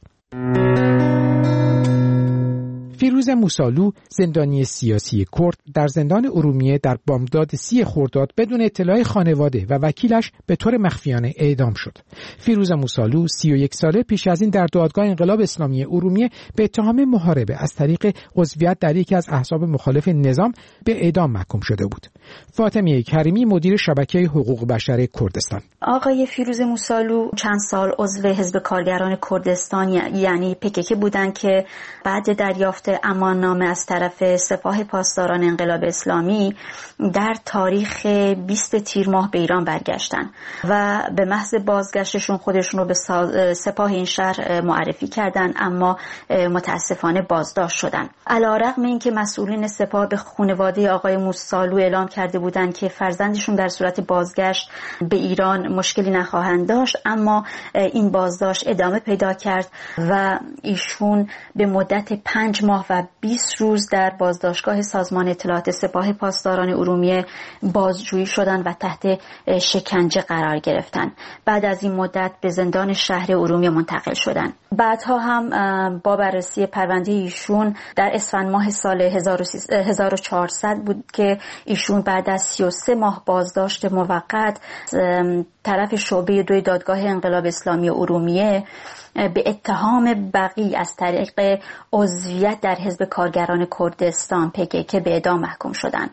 S15: فیروز موسالو، زندانی سیاسی کرد، در زندان ارومیه در بامداد سی خرداد بدون اطلاع خانواده و وکیلش به طور مخفیانه اعدام شد. فیروز موسالو سی و یک ساله پیش از این در دادگاه انقلاب اسلامی ارومیه به اتهام محاربه از طریق عضویت در یکی از احزاب مخالف نظام به اعدام محکوم شده بود. فاطمه کریمی، مدیر شبکه حقوق بشر کردستان:
S17: آقای فیروز موسالو چند سال عضو حزب کارگران کردستان یعنی پکک بودند که بعد دریافت اماننامه از طرف سپاه پاسداران انقلاب اسلامی در تاریخ بیست تیر ماه به ایران برگشتن و به محض بازگشتشون خودشون رو به سپاه این شهر معرفی کردن، اما متاسفانه بازداشت شدن. علی‌رغم اینکه مسئولین سپاه به خانواده آقای موسالو اعلام کرده بودند که فرزندشون در صورت بازگشت به ایران مشکلی نخواهند داشت، اما این بازداشت ادامه پیدا کرد و ایشون به مدت پنج ماه و بیست روز در بازداشتگاه سازمان اطلاعات سپاه پاسداران ارومیه بازجویی شدند و تحت شکنجه قرار گرفتند. بعد از این مدت به زندان شهر ارومیه منتقل شدند. بعدها هم با بررسی پرونده ایشون در اسفند ماه سال هزار و چهارصد بود که ایشون بعد از سی و سه ماه بازداشت موقت طرف شعبه دوی دادگاه انقلاب اسلامی ارومیه به اتهام بغی از طریق عضویت در حزب کارگران کردستان پی به اعدام محکوم شدند.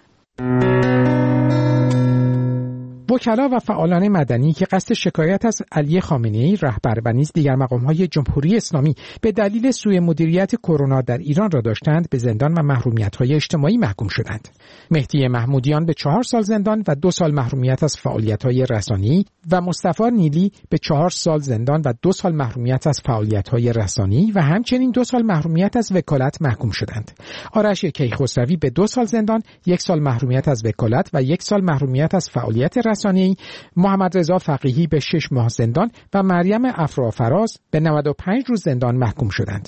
S15: وکلا و فعالان مدنی که قصد شکایت از علی خامنه‌ای رهبر و نیز دیگر مقام‌های جمهوری اسلامی به دلیل سوء مدیریت کرونا در ایران را داشتند به زندان و محرومیت‌های اجتماعی محکوم شدند. مهدی محمودیان به چهار سال زندان و دو سال محرومیت از فعالیت‌های رسانه‌ای و مصطفی نیلی به چهار سال زندان و دو سال محرومیت از فعالیت‌های رسانه‌ای و همچنین دو سال محرومیت از وکالت محکوم شدند. آرش کیخسروی به دو سال زندان، یک سال محرومیت از وکالت و یک سال محرومیت از فعالیت رسانه‌ای، محمد رضا فقیهی به شش ماه زندان و مریم افرافراز به نود و پنج روز زندان محکوم شدند.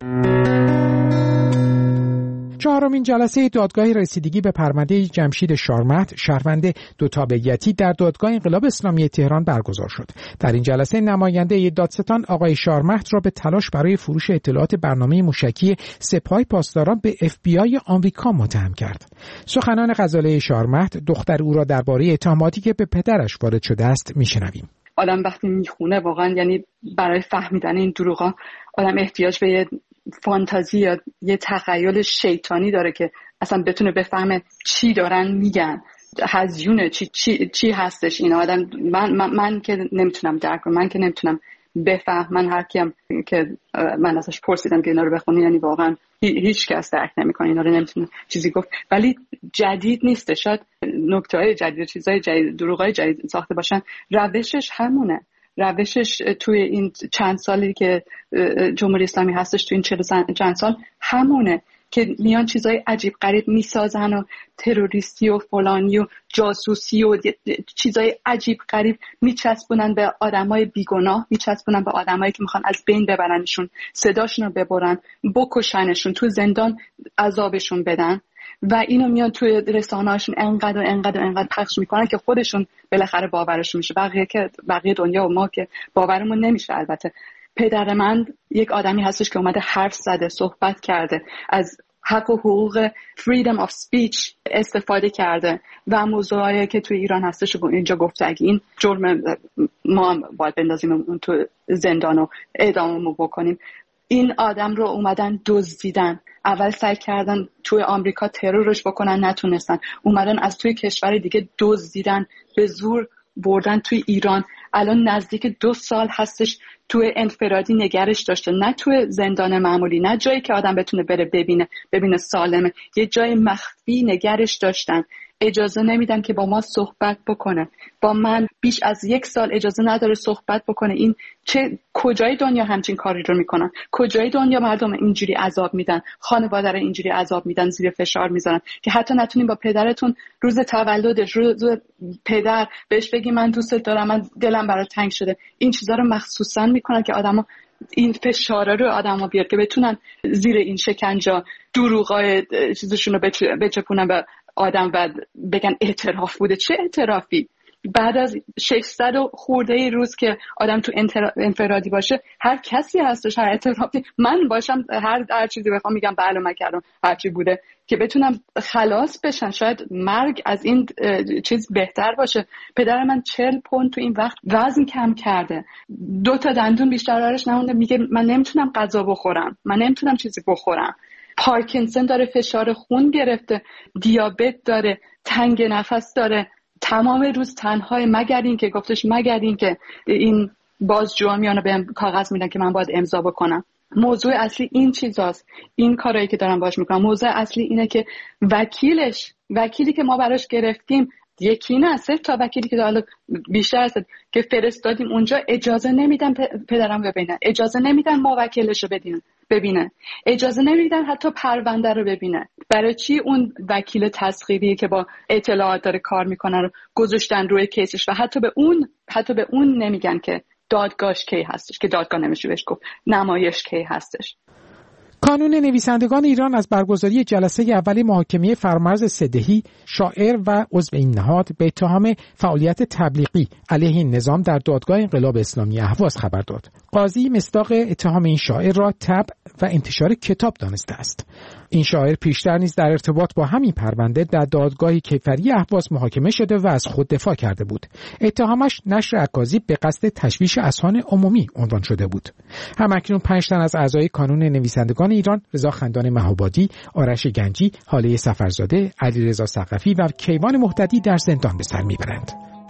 S15: چهارمین جلسه دادگاه رسیدگی به پرونده جمشید شارمهد شهروند دو تابعیتی در دادگاه انقلاب اسلامی تهران برگزار شد. در این جلسه نماینده دادستان آقای شارمهد را به تلاش برای فروش اطلاعات برنامه موشکی سپاه پاسداران به اف بی آی آمریکا متهم کرد. سخنان غزاله شارمهد دختر او را درباره اتهاماتی که به پدرش وارد شده است میشنویم.
S18: آدم وقتی میخونه واقعا یعنی برای فهمیدن این دروغا آدم احتیاج به یه فانتزی یا یه تخیل شیطانی داره که اصلا بتونه بفهمه چی دارن میگن، هزیونه چی چی چی هستش این آدم. من من, من که نمیتونم درک کنم، من که نمیتونم بفهم. من هر کیم که من ازش پرسیدم که اینا رو بخونی، یعنی واقعا هیچ کس درک نمیکنه اینا رو، نمیتونه چیزی گفت. ولی جدید نیست، شاید نکته‌های جدید، چیزای جدید، دروغای جدید ساخته باشن. روشش همونه. روشش توی این چند سالی که جمهوری اسلامی هستش، توی این چهل چند سال همونه که میان چیزای عجیب غریب میسازن و تروریستی و فلانی و جاسوسی و چیزای عجیب غریب میچسبونن به آدمای بیگناه، میچسبونن به آدمایی که میخوان از بین ببرنشون، صداشون رو ببرن، بکشنشون، تو زندان عذابشون بدن و اینو میان توی رسانه‌هاشون انقدر و انقدر و انقدر پخش میکنن که خودشون بالاخره باورشون میشه. بقیه که بقیه دنیا و ما که باورمون نمیشه. البته پدر من یک آدمی هستش که اومده حرف زده، صحبت کرده، از حق و حقوق freedom of speech استفاده کرده و موضوعایی که توی ایران هستش رو اینجا گفته. اگه این جرم ما هم باید بندازیم اون تو زندان و اعداممو بکنیم. این آدم رو اومدن دزدیدن. اول سعی کردن توی آمریکا ترورش بکنن، نتونستن. اومدن از توی کشور دیگه دزدیدن، به زور بردن توی ایران. الان نزدیک دو سال هستش توی انفرادی نگرش داشته، نه توی زندان معمولی، نه جایی که آدم بتونه بره ببینه ببینه سالمه، یه جای مخفی نگرش داشتن. اجازه نمیدن که با ما صحبت بکنه. با من بیش از یک سال اجازه نداره صحبت بکنه. این چه کجای دنیا همچین کاری رو میکنن؟ کجای دنیا مردم اینجوری عذاب میدن، خانواده رو اینجوری عذاب میدن، زیر فشار میذارن که حتی نتونین با پدرتون روز تولدش، روز پدر بهش بگی من دوست دارم، من دلم برات تنگ شده. این چیزا رو مخصوصا میکنن که آدما این فشار رو آدما بیاد که بتونن زیر این شکنجه دروغای چیزشون رو بچپونن به آدم و بگن اعتراف بوده. چه اعترافی؟ بعد از ششصد و خورده روز که آدم تو انفرادی باشه، هر کسی هستش، هر اعترافی، من باشم هر هر چیزی بخوام میگم بله من کردم، هر چی بوده، که بتونم خلاص بشن. شاید مرگ از این چیز بهتر باشه. پدر من چهل پوند تو این وقت وزن کم کرده، دو تا دندون بیشتر آرش نمونده. میگه من نمیتونم غذا بخورم، من نمیتونم چیزی بخورم. پارکینسون داره، فشار خون گرفته، دیابت داره، تنگ نفس داره، تمام روز تنهای، مگر این که گفتش مگر این که این بازجوها میانه بهم کاغذ میدن که من باید امضا بکنم. موضوع اصلی این چیزاست، این کارایی که دارم باش میکنم. موضوع اصلی اینه که وکیلش، وکیلی که ما براش گرفتیم، یکی نه سه تا وکیلی که حالا بیشتر هست که فرستادیم اونجا، اجازه نمیدن پدرم ببینن، اجازه نمیدن موکلش رو ببینن ببینه اجازه نمیدن حتی پرونده رو ببینه. برای چی اون وکیل تسخیری که با اطلاعات داره کار میکنه رو گذاشتن روی کیسش و حتی به اون حتی به اون نمیگن که دادگاهش کی هستش، که دادگاه نمیشه بهش گفت، نمایش کی هستش.
S15: کانون نویسندگان ایران از برگزاری جلسه اول محاکمه فرامرز سدهی، شاعر و عضو این نهاد، به اتهام فعالیت تبلیغی علیه این نظام در دادگاه انقلاب اسلامی اهواز خبر داد. قاضی مصداق اتهام این شاعر را طبع و انتشار کتاب دانسته است. این شاعر پیشتر نیز در ارتباط با همین پرونده در دادگاه کیفری اهواز محاکمه شده و از خود دفاع کرده بود. اتهامش نشر اکاذیب به قصد تشویش اذهان عمومی عنوان شده بود. همکنون پنج تن از اعضای کانون نویسندگان ایران، رضا خندان مهابادی، آرش گنجی، هاله سفرزاده، علیرضا ثقفی و کیوان مهتدی در زندان به سر میبرند.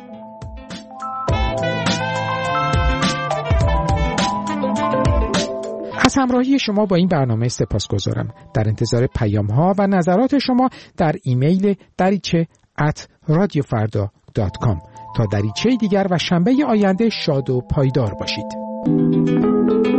S15: از همراهی شما با این برنامه سپاسگزارم. در انتظار پیام ها و نظرات شما در ایمیل دریچه ات رادیو فردا دات کام. تا دریچه دیگر و شنبه آینده شاد و پایدار باشید.